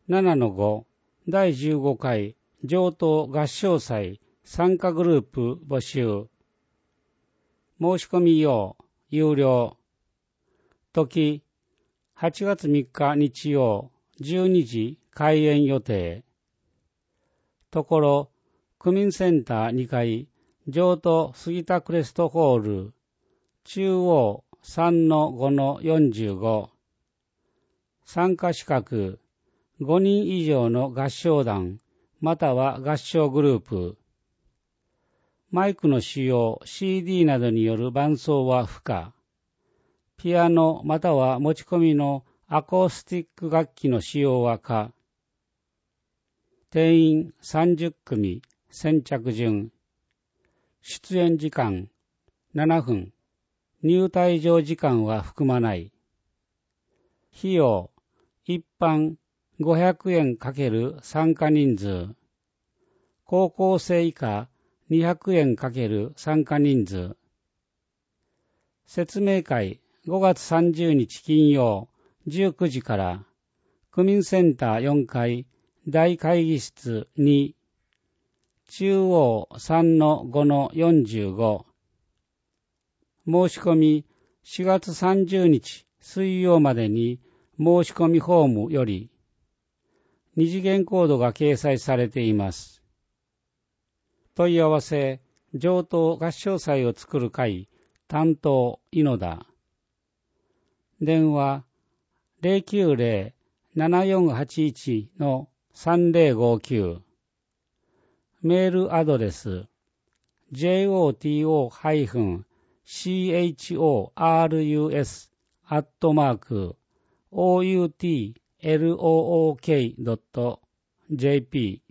7-5 第15回上等合唱祭参加グループ募集。申し込み用有料。時8月3日日曜12時開演予定。ところ区民センター2階上等杉田クレストホール中央 3-5-45。参加資格5人以上の合唱団または合唱グループ。マイクの使用 CD などによる伴奏は不可。ピアノまたは持ち込みのアコースティック楽器の使用は可。定員30組先着順。出演時間7分。入退場時間は含まない。費用一般500円×参加人数。高校生以下200円×参加人数。説明会5月30日金曜19時から区民センター4階大会議室2中央 3-5-45。申し込み4月30日水曜までに申し込みフォームより二次元コードが掲載されています。問い合わせ上等合唱祭を作る会担当井野田。電話 090-7481-3059。メールアドレス joto-chorus@outlook.jp